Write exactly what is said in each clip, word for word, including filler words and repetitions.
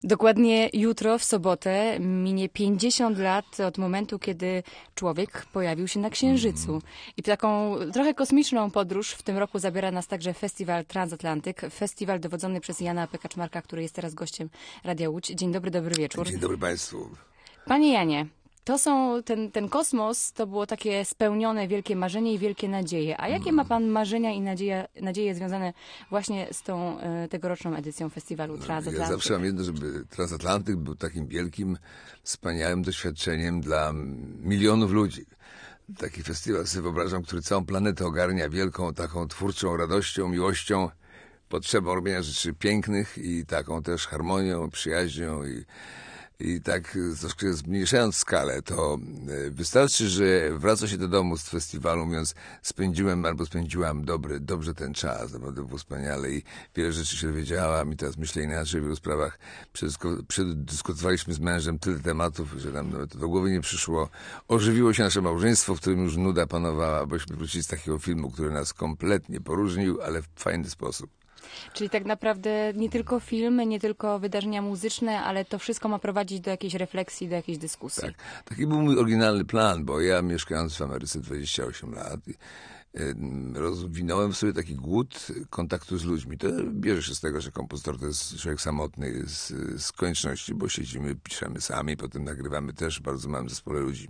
Dokładnie jutro, w sobotę, minie pięćdziesiąt lat od momentu, kiedy człowiek pojawił się na Księżycu. I w taką trochę kosmiczną podróż w tym roku zabiera nas także festiwal Transatlantyk, festiwal dowodzony przez Jana P. Kaczmarka, który jest teraz gościem Radia Łódź. Dzień dobry, dobry wieczór. Dzień dobry Państwu. Panie Janie, to są, ten, ten kosmos to było takie spełnione wielkie marzenie i wielkie nadzieje. A jakie ma pan marzenia i nadzieje, nadzieje związane właśnie z tą e, tegoroczną edycją festiwalu Transatlantyk? Ja zawsze mam jedno, żeby Transatlantyk był takim wielkim, wspaniałym doświadczeniem dla milionów ludzi. Taki festiwal sobie wyobrażam, który całą planetę ogarnia wielką taką twórczą radością, miłością, potrzebą robienia rzeczy pięknych i taką też harmonią, przyjaźnią i I tak troszkę zmniejszając skalę, to wystarczy, że wraca się do domu z festiwalu, mówiąc, spędziłem albo spędziłam dobry, dobrze ten czas, naprawdę było wspaniale i wiele rzeczy się dowiedziałam i teraz myślę inaczej w wielu sprawach. Przedyskutowaliśmy z mężem tyle tematów, że nam nawet do głowy nie przyszło. Ożywiło się nasze małżeństwo, w którym już nuda panowała, bośmy wrócili z takiego filmu, który nas kompletnie poróżnił, ale w fajny sposób. Czyli tak naprawdę nie tylko filmy, nie tylko wydarzenia muzyczne, ale to wszystko ma prowadzić do jakiejś refleksji, do jakiejś dyskusji. Tak. Taki był mój oryginalny plan, bo ja mieszkając w Ameryce dwadzieścia osiem lat rozwinąłem w sobie taki głód kontaktu z ludźmi. To bierze się z tego, że kompozytor to jest człowiek samotny z, z konieczności, bo siedzimy, piszemy sami, potem nagrywamy też w bardzo małym zespole ludzi.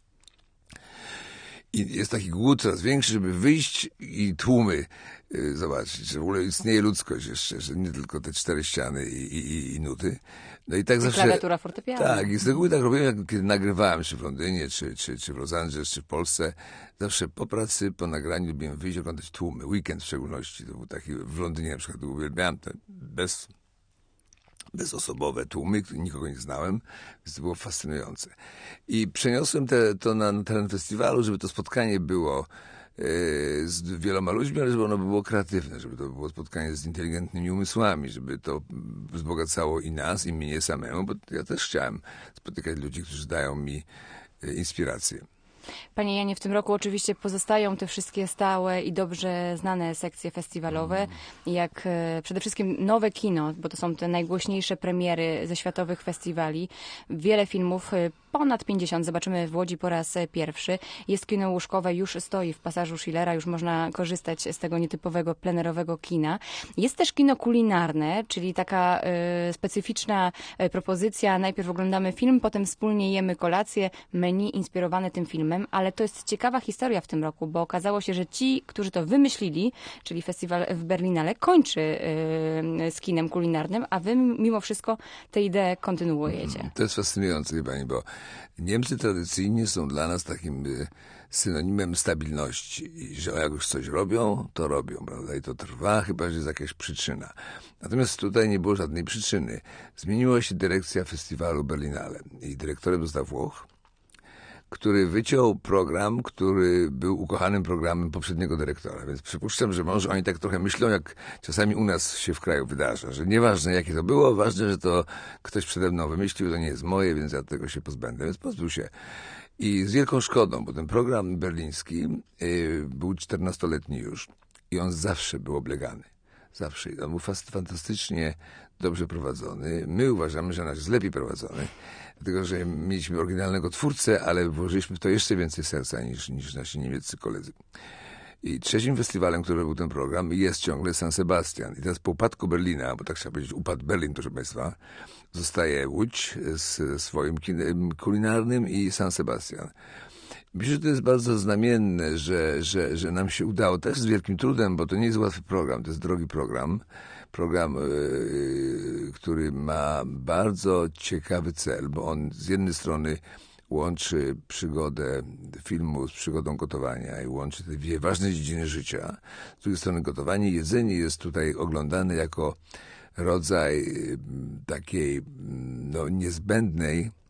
I jest taki głód coraz większy, żeby wyjść i tłumy y, zobaczyć, że w ogóle istnieje ludzkość jeszcze, że nie tylko te cztery ściany i, i, i nuty. No i tak I zawsze... klawiatura fortepianu. Tak, i z reguły tak robiłem, kiedy nagrywałem, czy w Londynie, czy, czy, czy w Los Angeles, czy w Polsce. Zawsze po pracy, po nagraniu lubiłem wyjść i oglądać tłumy. Weekend w szczególności. To był taki, w Londynie na przykład uwielbiałem ten bez... bezosobowe tłumy, nikogo nie znałem, więc to było fascynujące. I przeniosłem te, to na, na teren festiwalu, żeby to spotkanie było e, z wieloma ludźmi, ale żeby ono było kreatywne, żeby to było spotkanie z inteligentnymi umysłami, żeby to wzbogacało i nas, i mnie samemu, bo ja też chciałem spotykać ludzi, którzy dają mi e, inspirację. Panie Janie, w tym roku oczywiście pozostają te wszystkie stałe i dobrze znane sekcje festiwalowe, jak e, przede wszystkim nowe kino, bo to są te najgłośniejsze premiery ze światowych festiwali. Wiele filmów, e, ponad pięćdziesiąt, zobaczymy w Łodzi po raz pierwszy. Jest kino łóżkowe, już stoi w pasażu Schillera, już można korzystać z tego nietypowego, plenerowego kina. Jest też kino kulinarne, czyli taka e, specyficzna e, propozycja. Najpierw oglądamy film, potem wspólnie jemy kolację, menu inspirowane tym filmem. Ale to jest ciekawa historia w tym roku, bo okazało się, że ci, którzy to wymyślili, czyli festiwal w Berlinale, kończy yy, z kinem kulinarnym, a wy mimo wszystko tę ideę kontynuujecie. To jest fascynujące, pani, bo Niemcy tradycyjnie są dla nas takim y, synonimem stabilności. I że jak już coś robią, to robią, prawda? I to trwa, chyba że jest jakaś przyczyna. Natomiast tutaj nie było żadnej przyczyny. Zmieniła się dyrekcja festiwalu Berlinale i dyrektorem został Włoch, który wyciął program, który był ukochanym programem poprzedniego dyrektora. Więc przypuszczam, że może oni tak trochę myślą, jak czasami u nas się w kraju wydarza, że nieważne jakie to było, ważne, że to ktoś przede mną wymyślił, to nie jest moje, więc ja tego się pozbędę. Więc pozbył się. I z wielką szkodą, bo ten program berliński yy, był czternastoletni już i on zawsze był oblegany. Zawsze. On był fantastycznie dobrze prowadzony. My uważamy, że nasz jest lepiej prowadzony, dlatego że mieliśmy oryginalnego twórcę, ale włożyliśmy w to jeszcze więcej serca niż, niż nasi niemieccy koledzy. I trzecim festiwalem, który był ten program, jest ciągle San Sebastian. I teraz po upadku Berlina, bo tak trzeba powiedzieć, upadł Berlin, proszę Państwa, zostaje Łódź z swoim kinem kulinarnym i San Sebastian. Myślę, że to jest bardzo znamienne, że, że, że nam się udało, też z wielkim trudem, bo to nie jest łatwy program, to jest drogi program. Program, yy, który ma bardzo ciekawy cel, bo on z jednej strony łączy przygodę filmu z przygodą gotowania i łączy te dwie ważne dziedziny życia. Z drugiej strony gotowanie i jedzenie jest tutaj oglądane jako rodzaj takiej no, niezbędnej,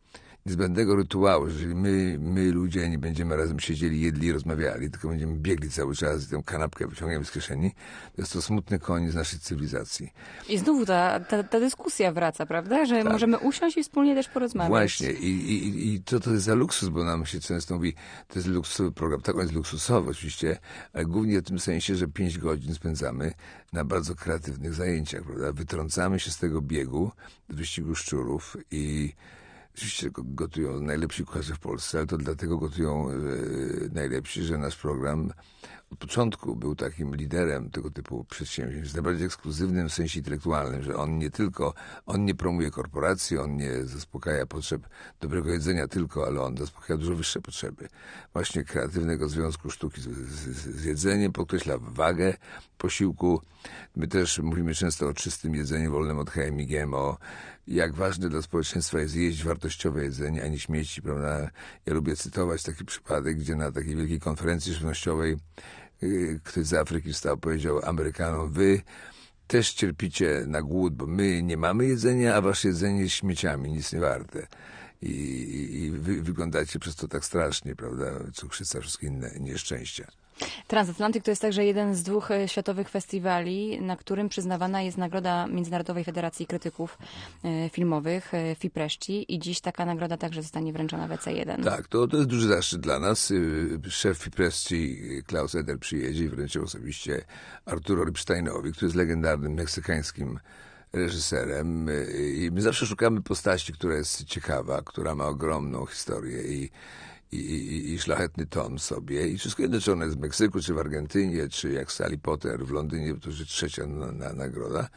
niezbędnego rytuału, że jeżeli my, my ludzie nie będziemy razem siedzieli, jedli i rozmawiali, tylko będziemy biegli cały czas i tę kanapkę wyciągniemy z kieszeni, to jest to smutny koniec naszej cywilizacji. I znowu ta, ta, ta dyskusja wraca, prawda? Że Tak. możemy usiąść i wspólnie też porozmawiać. Właśnie. I, i, i co to jest za luksus, bo nam się często mówi, to jest luksusowy program. Tak, on jest luksusowy oczywiście, ale głównie w tym sensie, że pięć godzin spędzamy na bardzo kreatywnych zajęciach, prawda? Wytrącamy się z tego biegu, wyścigu szczurów i oczywiście gotują najlepsi kucharze w Polsce, ale to dlatego gotują e, najlepsi, że nasz program od początku był takim liderem tego typu przedsięwzięć, najbardziej ekskluzywnym w sensie intelektualnym, że on nie tylko, on nie promuje korporacji, on nie zaspokaja potrzeb dobrego jedzenia tylko, ale on zaspokaja dużo wyższe potrzeby. Właśnie kreatywnego związku sztuki z, z, z jedzeniem, podkreśla wagę posiłku. My też mówimy często o czystym jedzeniu wolnym od chemii, G M O, jak ważne dla społeczeństwa jest jeść wartościowe jedzenie, a nie śmieci, prawda? Ja lubię cytować taki przypadek, gdzie na takiej wielkiej konferencji żywnościowej yy, ktoś z Afryki wstał, powiedział Amerykanom, wy też cierpicie na głód, bo my nie mamy jedzenia, a wasze jedzenie jest śmieciami, nic nie warte. I, i, i wy wyglądacie przez to tak strasznie, prawda? Cukrzyca, wszystkie inne nieszczęścia. Transatlantyk to jest także jeden z dwóch e, światowych festiwali, na którym przyznawana jest nagroda Międzynarodowej Federacji Krytyków e, Filmowych, e, FIPRESCI, i dziś taka nagroda także zostanie wręczona w E C jeden. Tak, to, to jest duży zaszczyt dla nas. Szef FIPRESCI Klaus Eder przyjedzie i wręczy osobiście Arturo Ripsteinowi, który jest legendarnym meksykańskim reżyserem. I my zawsze szukamy postaci, która jest ciekawa, która ma ogromną historię i I, i, i szlachetny ton sobie. I wszystko jedno, jest w Meksyku, czy w Argentynie, czy jak Sally Potter w Londynie, to już trzecia na, na, nagroda,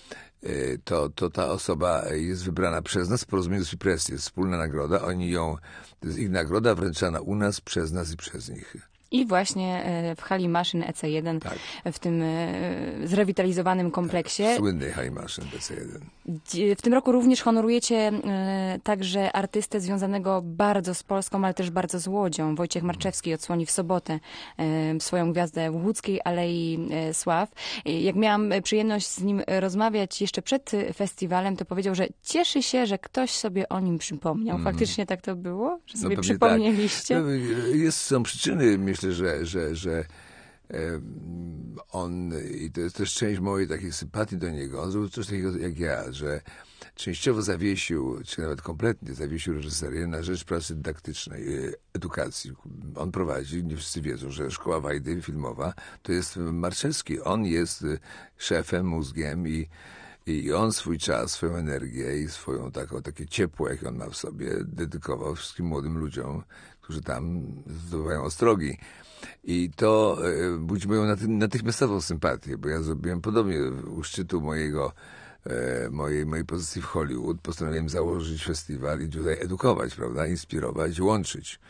to, to ta osoba jest wybrana przez nas w porozumieniu z FIPRESCI. Jest wspólna nagroda. Oni ją, to jest ich nagroda wręczana u nas, przez nas i przez nich. I właśnie w hali maszyn E C jeden, Tak. w tym zrewitalizowanym kompleksie. Tak, słynnej hali maszyn E C jeden. W tym roku również honorujecie także artystę związanego bardzo z Polską, ale też bardzo z Łodzią. Wojciech Marczewski odsłoni w sobotę swoją gwiazdę w Łódzkiej Alei Sław. Jak miałam przyjemność z nim rozmawiać jeszcze przed festiwalem, to powiedział, że cieszy się, że ktoś sobie o nim przypomniał. Faktycznie tak to było? Że sobie no przypomnieliście? Tak. No, jest, są przyczyny, myślę, że, że, że on, i to jest też część mojej takiej sympatii do niego, on zrobił coś takiego jak ja, że częściowo zawiesił, czy nawet kompletnie zawiesił reżyserię na rzecz pracy dydaktycznej, edukacji. On prowadzi, nie wszyscy wiedzą, że Szkoła Wajdy filmowa to jest Marczewski. On jest szefem, mózgiem i I on swój czas, swoją energię i swoją taką, takie ciepło, jakie on ma w sobie, dedykował wszystkim młodym ludziom, którzy tam zdobywają ostrogi. I to e, budzi moją naty natychmiastową sympatię, bo ja zrobiłem podobnie u szczytu mojego, e, mojej, mojej pozycji w Hollywood. Postanowiłem założyć festiwal i tutaj edukować, prawda, inspirować, łączyć.